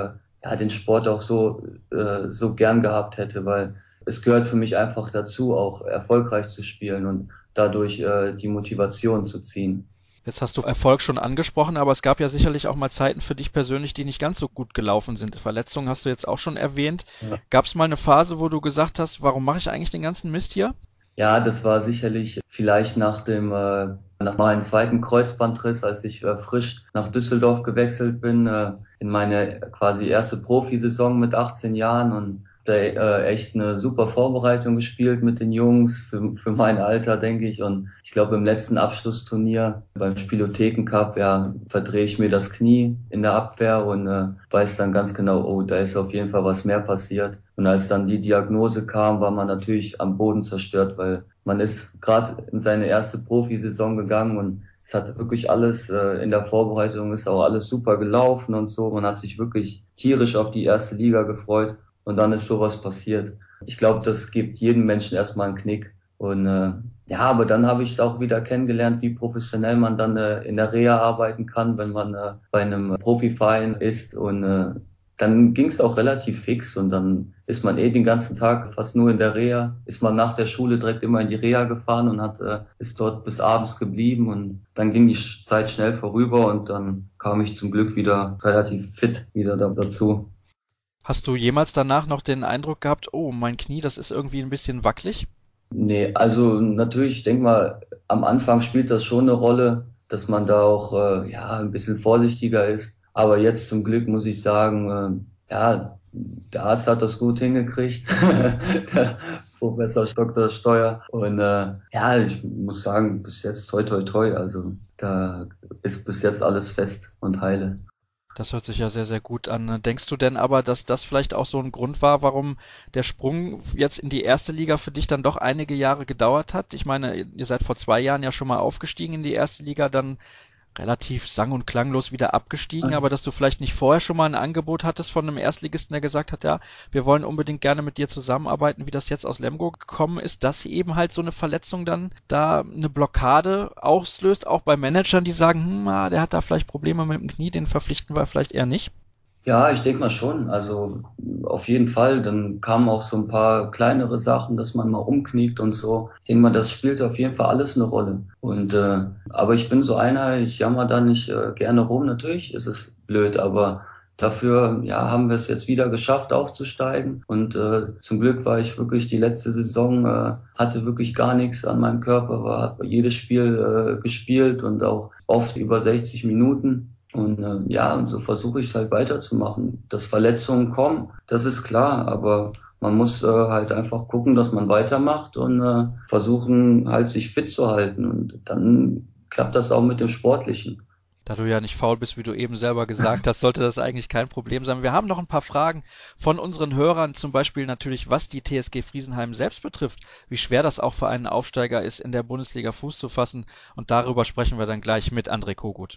ja, den Sport auch so, äh, so gern gehabt hätte, weil es gehört für mich einfach dazu, auch erfolgreich zu spielen und dadurch äh, die Motivation zu ziehen. Jetzt hast du Erfolg schon angesprochen, aber es gab ja sicherlich auch mal Zeiten für dich persönlich, die nicht ganz so gut gelaufen sind. Verletzungen hast du jetzt auch schon erwähnt. Ja. Gab es mal eine Phase, wo du gesagt hast, warum mache ich eigentlich den ganzen Mist hier? Ja, das war sicherlich vielleicht nach dem äh, nach meinem zweiten Kreuzbandriss, als ich äh, frisch nach Düsseldorf gewechselt bin, äh, in meine quasi erste Profisaison mit achtzehn Jahren und da äh, echt eine super Vorbereitung gespielt mit den Jungs für, für mein Alter, denke ich. Und ich glaube, im letzten Abschlussturnier beim Spielotheken Cup, ja, verdrehe ich mir das Knie in der Abwehr und äh, weiß dann ganz genau, oh, da ist auf jeden Fall was mehr passiert. Und als dann die Diagnose kam, war man natürlich am Boden zerstört, weil man ist gerade in seine erste Profisaison gegangen und es hat wirklich alles äh, in der Vorbereitung, ist auch alles super gelaufen und so. Man hat sich wirklich tierisch auf die erste Liga gefreut. Und dann ist sowas passiert. Ich glaube, das gibt jedem Menschen erstmal einen Knick. Und äh, ja, aber dann habe ich es auch wieder kennengelernt, wie professionell man dann äh, in der Reha arbeiten kann, wenn man äh, bei einem Profiverein ist. Und äh, dann ging es auch relativ fix. Und dann ist man eh den ganzen Tag fast nur in der Reha. Ist man nach der Schule direkt immer in die Reha gefahren und hat äh, ist dort bis abends geblieben. Und dann ging die Zeit schnell vorüber und dann kam ich zum Glück wieder relativ fit wieder da, dazu. Hast du jemals danach noch den Eindruck gehabt, oh, mein Knie, das ist irgendwie ein bisschen wackelig? Nee, also natürlich, ich denke mal, am Anfang spielt das schon eine Rolle, dass man da auch äh, ja ein bisschen vorsichtiger ist. Aber jetzt zum Glück muss ich sagen, äh, ja, der Arzt hat das gut hingekriegt, der Professor Doktor Steuer. Und äh, ja, ich muss sagen, bis jetzt toi toi toi, also da ist bis jetzt alles fest und heile. Das hört sich ja sehr, sehr gut an. Denkst du denn aber, dass das vielleicht auch so ein Grund war, warum der Sprung jetzt in die erste Liga für dich dann doch einige Jahre gedauert hat? Ich meine, ihr seid vor zwei Jahren ja schon mal aufgestiegen in die erste Liga, dann relativ sang- und klanglos wieder abgestiegen, aber dass du vielleicht nicht vorher schon mal ein Angebot hattest von einem Erstligisten, der gesagt hat, ja, wir wollen unbedingt gerne mit dir zusammenarbeiten, wie das jetzt aus Lemgo gekommen ist, dass eben halt so eine Verletzung dann da eine Blockade auslöst, auch bei Managern, die sagen, hm, ah, der hat da vielleicht Probleme mit dem Knie, den verpflichten wir vielleicht eher nicht? Ja, ich denke mal schon. Also auf jeden Fall. Dann kamen auch so ein paar kleinere Sachen, dass man mal umknickt und so. Ich denke mal, das spielt auf jeden Fall alles eine Rolle. Und äh, aber ich bin so einer, ich jammer da nicht äh, gerne rum. Natürlich ist es blöd, aber dafür ja haben wir es jetzt wieder geschafft, aufzusteigen. Und äh, zum Glück war ich wirklich die letzte Saison, äh, hatte wirklich gar nichts an meinem Körper, war hab jedes Spiel äh, gespielt und auch oft über sechzig Minuten. Und äh, ja, und so versuche ich es halt weiterzumachen. Dass Verletzungen kommen, das ist klar, aber man muss äh, halt einfach gucken, dass man weitermacht und äh, versuchen halt sich fit zu halten. Und dann klappt das auch mit dem Sportlichen. Da du ja nicht faul bist, wie du eben selber gesagt hast, sollte das eigentlich kein Problem sein. Wir haben noch ein paar Fragen von unseren Hörern, zum Beispiel natürlich, was die T S G Friesenheim selbst betrifft, wie schwer das auch für einen Aufsteiger ist, in der Bundesliga Fuß zu fassen. Und darüber sprechen wir dann gleich mit André Kogut.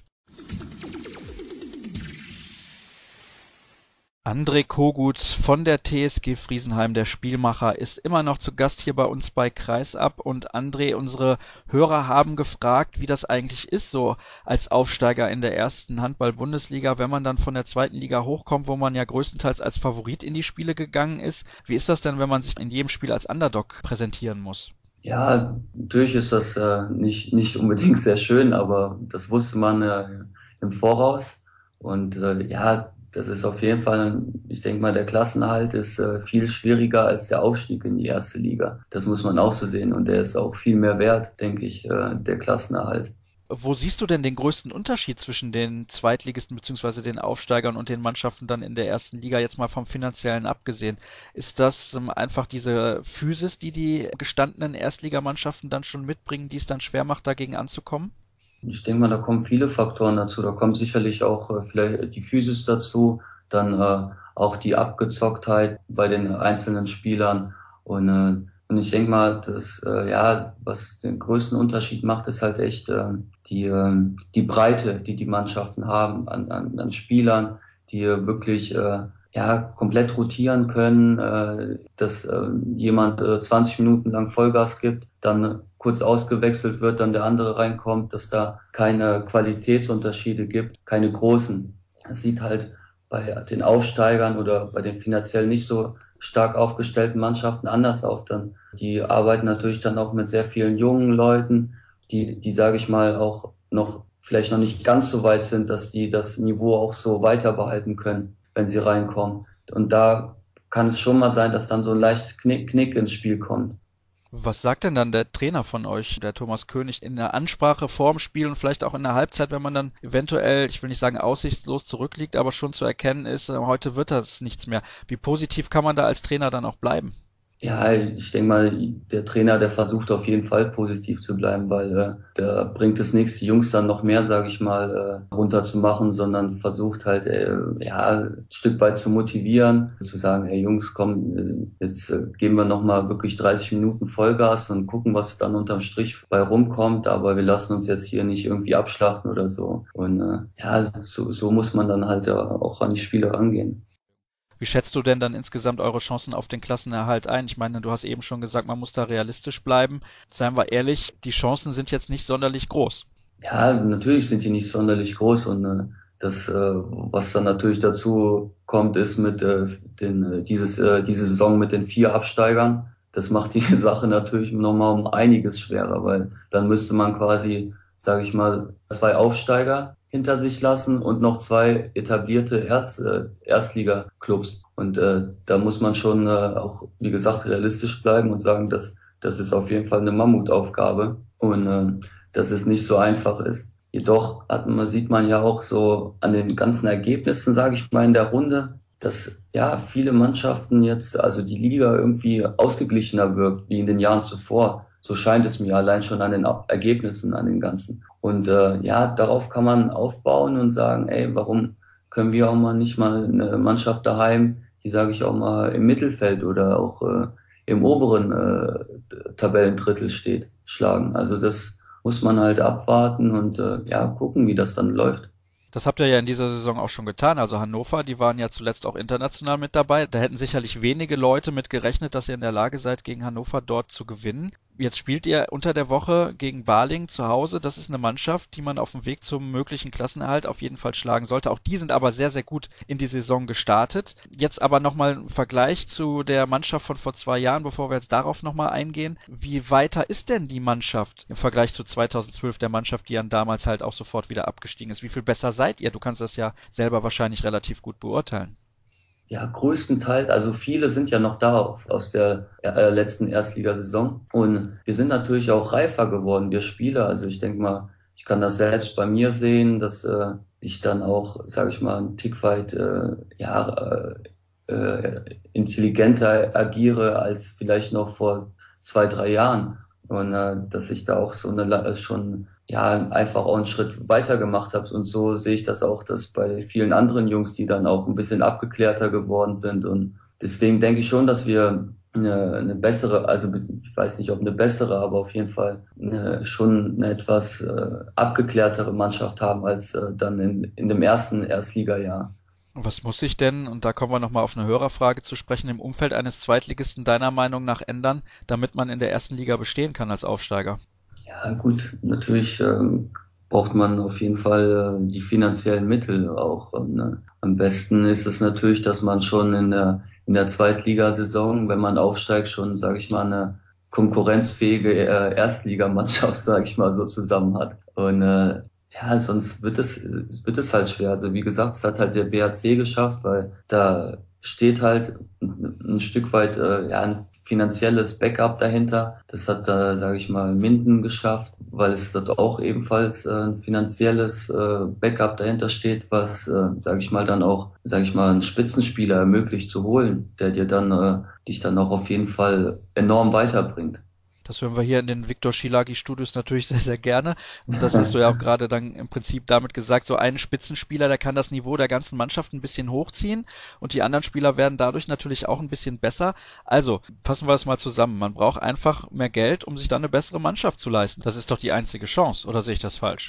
André Kogut von der T S G Friesenheim, der Spielmacher, ist immer noch zu Gast hier bei uns bei Kreisab. Und André, unsere Hörer haben gefragt, wie das eigentlich ist, so als Aufsteiger in der ersten Handball-Bundesliga, wenn man dann von der zweiten Liga hochkommt, wo man ja größtenteils als Favorit in die Spiele gegangen ist. Wie ist das denn, wenn man sich in jedem Spiel als Underdog präsentieren muss? Ja, natürlich ist das äh, nicht nicht unbedingt sehr schön, aber das wusste man äh, im Voraus. Und äh, ja, das ist auf jeden Fall, ich denke mal, der Klassenerhalt ist äh, viel schwieriger als der Aufstieg in die erste Liga. Das muss man auch so sehen und der ist auch viel mehr wert, denke ich, äh, der Klassenerhalt. Wo siehst du denn den größten Unterschied zwischen den Zweitligisten bzw. den Aufsteigern und den Mannschaften dann in der ersten Liga, jetzt mal vom Finanziellen abgesehen? Ist das ähm, einfach diese Physis, die die gestandenen Erstligamannschaften dann schon mitbringen, die es dann schwer macht, dagegen anzukommen? Ich denke mal, da kommen viele Faktoren dazu. Da kommt sicherlich auch äh, vielleicht die Physis dazu, dann äh, auch die Abgezocktheit bei den einzelnen Spielern. Und, äh, und ich denke mal, dass äh, ja, was den größten Unterschied macht, ist halt echt äh, die äh, die Breite, die die Mannschaften haben an, an, an Spielern, die äh, wirklich äh, ja komplett rotieren können, äh, dass äh, jemand äh, zwanzig Minuten lang Vollgas gibt, dann kurz ausgewechselt wird, dann der andere reinkommt, dass da keine Qualitätsunterschiede gibt, keine großen. Es sieht halt bei den Aufsteigern oder bei den finanziell nicht so stark aufgestellten Mannschaften anders auf dann. Die arbeiten natürlich dann auch mit sehr vielen jungen Leuten, die, die sage ich mal, auch noch vielleicht noch nicht ganz so weit sind, dass die das Niveau auch so weiter behalten können, wenn sie reinkommen. Und da kann es schon mal sein, dass dann so ein leichtes Knick, Knick ins Spiel kommt. Was sagt denn dann der Trainer von euch, der Thomas König, in der Ansprache vorm Spiel und vielleicht auch in der Halbzeit, wenn man dann eventuell, ich will nicht sagen aussichtslos zurückliegt, aber schon zu erkennen ist, heute wird das nichts mehr. Wie positiv kann man da als Trainer dann auch bleiben? Ja, ich denke mal, der Trainer, der versucht auf jeden Fall positiv zu bleiben, weil äh, der bringt es nichts, die Jungs dann noch mehr, sage ich mal, äh, runterzumachen, sondern versucht halt, äh, ja, ein Stück weit zu motivieren, zu sagen, hey Jungs, komm, äh, jetzt äh, geben wir nochmal wirklich dreißig Minuten Vollgas und gucken, was dann unterm Strich bei rumkommt, aber wir lassen uns jetzt hier nicht irgendwie abschlachten oder so. Und äh, ja, so, so muss man dann halt auch an die Spiele rangehen. Wie schätzt du denn dann insgesamt eure Chancen auf den Klassenerhalt ein? Ich meine, du hast eben schon gesagt, man muss da realistisch bleiben. Seien wir ehrlich, die Chancen sind jetzt nicht sonderlich groß. Ja, natürlich sind die nicht sonderlich groß und äh, das, äh, was dann natürlich dazu kommt, ist mit äh, den äh, dieses äh, diese Saison mit den vier Absteigern. Das macht die Sache natürlich nochmal um einiges schwerer, weil dann müsste man quasi, sage ich mal, zwei Aufsteiger hinter sich lassen und noch zwei etablierte Erst, äh, Erstliga-Clubs. Und äh, da muss man schon äh, auch, wie gesagt, realistisch bleiben und sagen, dass das ist auf jeden Fall eine Mammutaufgabe und äh, dass es nicht so einfach ist. Jedoch hat man, sieht man ja auch so an den ganzen Ergebnissen, sage ich mal, in der Runde, dass ja viele Mannschaften jetzt, also die Liga irgendwie ausgeglichener wirkt wie in den Jahren zuvor. So scheint es mir allein schon an den Ergebnissen, an den ganzen. Und äh, ja, darauf kann man aufbauen und sagen, ey, warum können wir auch mal nicht mal eine Mannschaft daheim, die, sage ich auch mal, im Mittelfeld oder auch äh, im oberen äh, Tabellendrittel steht, schlagen. Also das muss man halt abwarten und äh, ja, gucken, wie das dann läuft. Das habt ihr ja in dieser Saison auch schon getan. Also Hannover, die waren ja zuletzt auch international mit dabei. Da hätten sicherlich wenige Leute mit gerechnet, dass ihr in der Lage seid, gegen Hannover dort zu gewinnen. Jetzt spielt ihr unter der Woche gegen Balingen zu Hause. Das ist eine Mannschaft, die man auf dem Weg zum möglichen Klassenerhalt auf jeden Fall schlagen sollte. Auch die sind aber sehr, sehr gut in die Saison gestartet. Jetzt aber nochmal ein Vergleich zu der Mannschaft von vor zwei Jahren, bevor wir jetzt darauf nochmal eingehen. Wie weiter ist denn die Mannschaft im Vergleich zu zweitausendzwölf, der Mannschaft, die dann damals halt auch sofort wieder abgestiegen ist? Wie viel besser seid ihr? Du kannst das ja selber wahrscheinlich relativ gut beurteilen. Ja, größtenteils, also viele sind ja noch da auf, aus der äh, letzten Erstligasaison und wir sind natürlich auch reifer geworden, wir Spieler. Also ich denke mal, ich kann das selbst bei mir sehen, dass äh, ich dann auch, sage ich mal, einen Tick weit äh, ja, äh, äh, intelligenter agiere als vielleicht noch vor zwei, drei Jahren und äh, dass ich da auch so eine schon ja, einfach auch einen Schritt weiter gemacht habe. Und so sehe ich das auch, dass bei vielen anderen Jungs, die dann auch ein bisschen abgeklärter geworden sind. Und deswegen denke ich schon, dass wir eine, eine bessere, also ich weiß nicht, ob eine bessere, aber auf jeden Fall eine, schon eine etwas äh, abgeklärtere Mannschaft haben als äh, dann in, in dem ersten Erstligajahr. Was muss sich denn, und da kommen wir nochmal auf eine Hörerfrage zu sprechen, im Umfeld eines Zweitligisten deiner Meinung nach ändern, damit man in der ersten Liga bestehen kann als Aufsteiger? Ja gut, natürlich ähm, braucht man auf jeden Fall äh, die finanziellen Mittel auch. Und, äh, am besten ist es natürlich, dass man schon in der in der Zweitligasaison, wenn man aufsteigt, schon, sage ich mal, eine konkurrenzfähige äh, Erstligamannschaft, sage ich mal, so zusammen hat. Und äh, ja, sonst wird es wird es halt schwer. Also wie gesagt, es hat halt der B H C geschafft, weil da steht halt ein, ein Stück weit äh, ja ein finanzielles Backup dahinter. Das hat da, äh, sage ich mal, Minden geschafft, weil es dort auch ebenfalls äh, ein finanzielles äh, Backup dahinter steht, was, äh, sage ich mal, dann auch, sage ich mal, einen Spitzenspieler ermöglicht zu holen, der dir dann äh, dich dann auch auf jeden Fall enorm weiterbringt. Das hören wir hier in den Viktor Schilagi Studios natürlich sehr, sehr gerne. Und das hast du ja auch gerade dann im Prinzip damit gesagt, so ein Spitzenspieler, der kann das Niveau der ganzen Mannschaft ein bisschen hochziehen und die anderen Spieler werden dadurch natürlich auch ein bisschen besser. Also, fassen wir es mal zusammen. Man braucht einfach mehr Geld, um sich dann eine bessere Mannschaft zu leisten. Das ist doch die einzige Chance, oder sehe ich das falsch?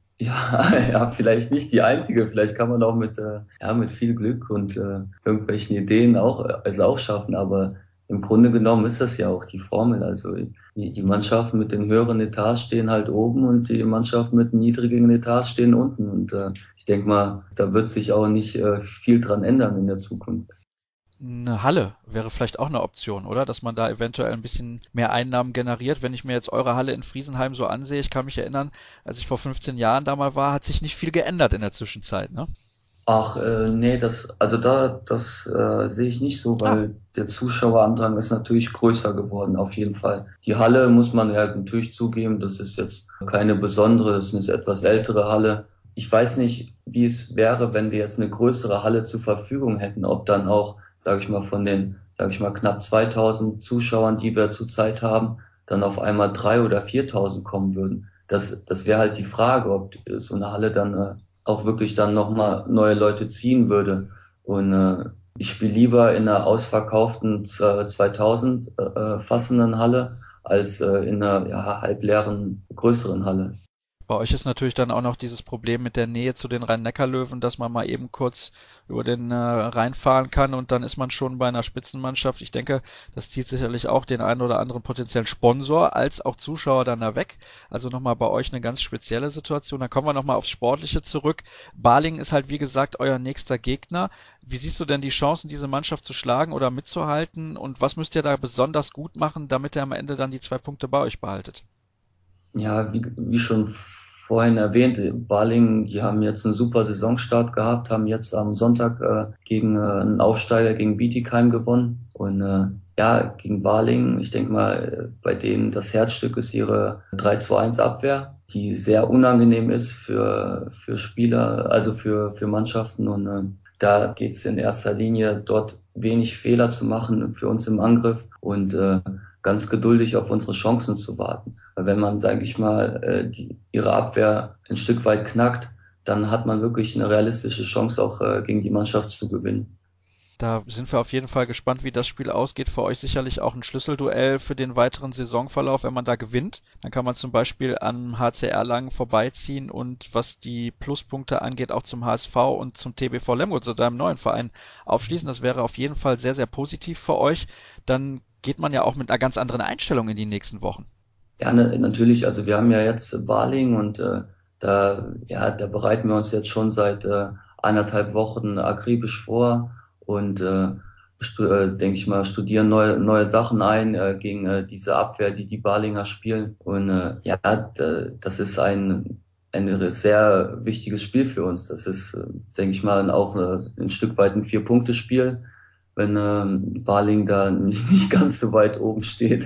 Ja, ja, vielleicht nicht die einzige. Vielleicht kann man auch mit, äh, ja, mit viel Glück und äh, irgendwelchen Ideen auch, also auch schaffen, aber im Grunde genommen ist das ja auch die Formel. Also die, die Mannschaften mit den höheren Etagen stehen halt oben und die Mannschaften mit niedrigen Etagen stehen unten. Und äh, ich denke mal, da wird sich auch nicht äh, viel dran ändern in der Zukunft. Eine Halle wäre vielleicht auch eine Option, oder? Dass man da eventuell ein bisschen mehr Einnahmen generiert. Wenn ich mir jetzt eure Halle in Friesenheim so ansehe, ich kann mich erinnern, als ich vor fünfzehn Jahren da mal war, hat sich nicht viel geändert in der Zwischenzeit, ne? Ach, äh, nee, das, also da, das äh, sehe ich nicht so, Ah, weil der Zuschauerandrang ist natürlich größer geworden, auf jeden Fall. Die Halle muss man ja natürlich zugeben, das ist jetzt keine besondere, das ist eine etwas ältere Halle. Ich weiß nicht, wie es wäre, wenn wir jetzt eine größere Halle zur Verfügung hätten, ob dann auch, sage ich mal, von den, sage ich mal, knapp zweitausend Zuschauern, die wir zurzeit haben, dann auf einmal drei oder viertausend kommen würden. Das, das wäre halt die Frage, ob so eine Halle dann äh, auch wirklich dann nochmal neue Leute ziehen würde. Und äh, ich spiele lieber in einer ausverkauften äh, zweitausend äh, fassenden Halle als äh, in einer ja, halbleeren, größeren Halle. bei euch ist natürlich dann auch noch dieses Problem mit der Nähe zu den Rhein-Neckar-Löwen, dass man mal eben kurz über den äh, Rhein fahren kann und dann ist man schon bei einer Spitzenmannschaft. Ich denke, das zieht sicherlich auch den einen oder anderen potenziellen Sponsor als auch Zuschauer dann da weg. Also nochmal bei euch eine ganz spezielle Situation. Dann kommen wir nochmal aufs Sportliche zurück. Balingen ist halt, wie gesagt, euer nächster Gegner. Wie siehst du denn die Chancen, diese Mannschaft zu schlagen oder mitzuhalten? Und was müsst ihr da besonders gut machen, damit ihr am Ende dann die zwei Punkte bei euch behaltet? Ja, wie, wie schon vorhin erwähnt, Balingen, die haben jetzt einen super Saisonstart gehabt, haben jetzt am Sonntag äh, gegen äh, einen Aufsteiger, gegen Bietigheim gewonnen. Und äh, ja, gegen Balingen, ich denke mal, bei denen das Herzstück ist ihre drei zwei eins Abwehr, die sehr unangenehm ist für für Spieler, also für für Mannschaften. Und äh, da geht es in erster Linie, dort wenig Fehler zu machen für uns im Angriff und äh, ganz geduldig auf unsere Chancen zu warten. Weil wenn man, sage ich mal, äh, die, ihre Abwehr ein Stück weit knackt, dann hat man wirklich eine realistische Chance, auch äh, gegen die Mannschaft zu gewinnen. Da sind wir auf jeden Fall gespannt, wie das Spiel ausgeht. Für euch sicherlich auch ein Schlüsselduell für den weiteren Saisonverlauf. Wenn man da gewinnt, dann kann man zum Beispiel am H C Erlangen vorbeiziehen und was die Pluspunkte angeht, auch zum H S V und zum T B V Lemgo, zu deinem neuen Verein, aufschließen. Das wäre auf jeden Fall sehr, sehr positiv für euch. Dann geht man ja auch mit einer ganz anderen Einstellung in die nächsten Wochen. Ja, ne, natürlich, also wir haben ja jetzt Balingen und äh, da, ja, da bereiten wir uns jetzt schon seit äh, eineinhalb Wochen akribisch vor und äh, stu- äh, denke ich mal, studieren neue neue Sachen ein äh, gegen äh, diese Abwehr, die die Balinger spielen. Und äh, ja, d- das ist ein ein sehr wichtiges Spiel für uns. Das ist, äh, denke ich mal, auch äh, ein Stück weit ein Vier-Punkte-Spiel, wenn ähm, Balingen da nicht ganz so weit oben steht.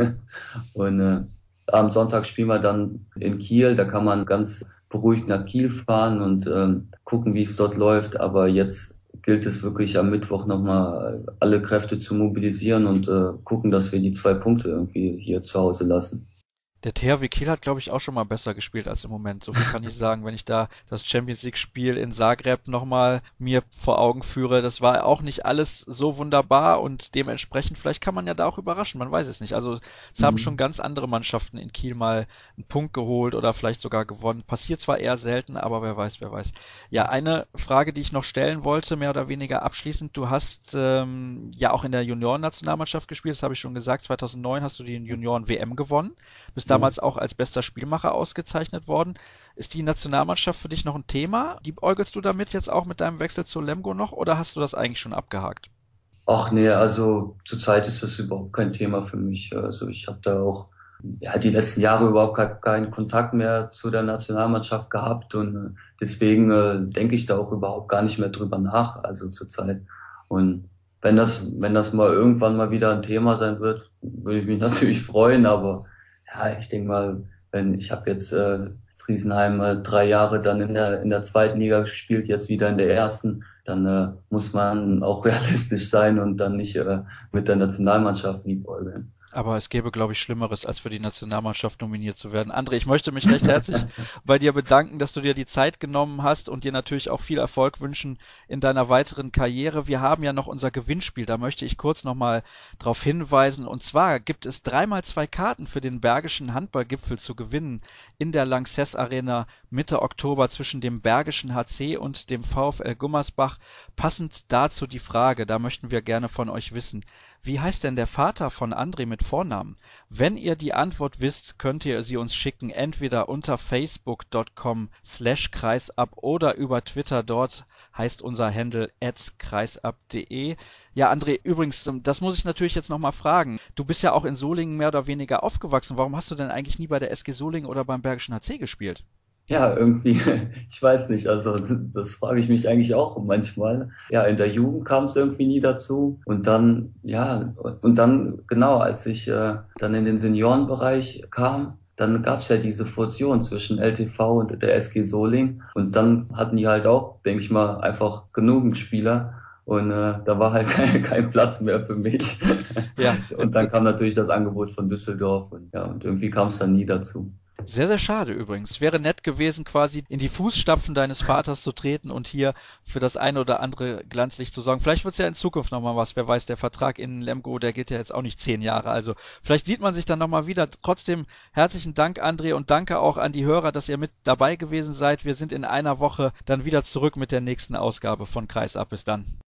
Und äh, am Sonntag spielen wir dann in Kiel. Da kann man ganz beruhigt nach Kiel fahren und ähm, gucken, wie es dort läuft. Aber jetzt gilt es wirklich am Mittwoch nochmal alle Kräfte zu mobilisieren und äh, gucken, dass wir die zwei Punkte irgendwie hier zu Hause lassen. Der T H W Kiel hat, glaube ich, auch schon mal besser gespielt als im Moment. So viel kann ich sagen, wenn ich da das Champions League-Spiel in Zagreb nochmal mir vor Augen führe. Das war auch nicht alles so wunderbar und dementsprechend, vielleicht kann man ja da auch überraschen, man weiß es nicht. Also es haben schon Mhm. ganz andere Mannschaften in Kiel mal einen Punkt geholt oder vielleicht sogar gewonnen. Passiert zwar eher selten, aber wer weiß, wer weiß. Ja, eine Frage, die ich noch stellen wollte, mehr oder weniger abschließend. Du hast ähm, ja auch in der Junioren-Nationalmannschaft gespielt, das habe ich schon gesagt. zweitausendneun hast du die Junioren-W M gewonnen. Bist Ja. damals auch als bester Spielmacher ausgezeichnet worden. Ist die Nationalmannschaft für dich noch ein Thema? Liebäugelst du damit jetzt auch mit deinem Wechsel zu Lemgo noch oder hast du das eigentlich schon abgehakt? Ach nee, also zurzeit ist das überhaupt kein Thema für mich. Also ich habe da auch ja die letzten Jahre überhaupt kein- keinen Kontakt mehr zu der Nationalmannschaft gehabt und äh, deswegen äh, denke ich da auch überhaupt gar nicht mehr drüber nach, also zurzeit. Und wenn das, wenn das mal irgendwann mal wieder ein Thema sein wird, würde ich mich natürlich freuen, aber ja, ich denke mal, wenn ich habe jetzt äh, Friesenheim äh, drei Jahre dann in der in der zweiten Liga gespielt, jetzt wieder in der ersten, dann äh, muss man auch realistisch sein und dann nicht äh, mit der Nationalmannschaft liebäugeln. Aber es gäbe, glaube ich, Schlimmeres, als für die Nationalmannschaft nominiert zu werden. André, ich möchte mich recht herzlich bei dir bedanken, dass du dir die Zeit genommen hast und dir natürlich auch viel Erfolg wünschen in deiner weiteren Karriere. Wir haben ja noch unser Gewinnspiel, da möchte ich kurz nochmal darauf hinweisen. Und zwar gibt es dreimal zwei Karten für den Bergischen Handballgipfel zu gewinnen in der Lanxess Arena Mitte Oktober zwischen dem Bergischen H C und dem VfL Gummersbach. Passend dazu die Frage, da möchten wir gerne von euch wissen: wie heißt denn der Vater von André mit Vornamen? Wenn ihr die Antwort wisst, könnt ihr sie uns schicken, entweder unter facebook punkt com slash kreisab oder über Twitter, dort heißt unser Handle at kreisab punkt de. Ja, André, übrigens, das muss ich natürlich jetzt nochmal fragen. Du bist ja auch in Solingen mehr oder weniger aufgewachsen. Warum hast du denn eigentlich nie bei der S G Solingen oder beim Bergischen H C gespielt? Ja, irgendwie, ich weiß nicht, also das frage ich mich eigentlich auch manchmal. Ja, in der Jugend kam es irgendwie nie dazu. Und dann, ja, und dann, genau, als ich äh, dann in den Seniorenbereich kam, dann gab es ja diese Fusion zwischen L T V und der S G Solingen. Und dann hatten die halt auch, denke ich mal, einfach genügend Spieler. Und äh, da war halt kein, kein Platz mehr für mich. Ja. Und dann kam natürlich das Angebot von Düsseldorf. Und ja, und irgendwie kam es dann nie dazu. Sehr, sehr schade übrigens. Es wäre nett gewesen, quasi in die Fußstapfen deines Vaters zu treten und hier für das eine oder andere Glanzlicht zu sorgen. Vielleicht wird es ja in Zukunft nochmal was. Wer weiß, der Vertrag in Lemgo, der geht ja jetzt auch nicht zehn Jahre. Also vielleicht sieht man sich dann nochmal wieder. Trotzdem herzlichen Dank, André, und danke auch an die Hörer, dass ihr mit dabei gewesen seid. Wir sind in einer Woche dann wieder zurück mit der nächsten Ausgabe von Kreisab. Bis dann.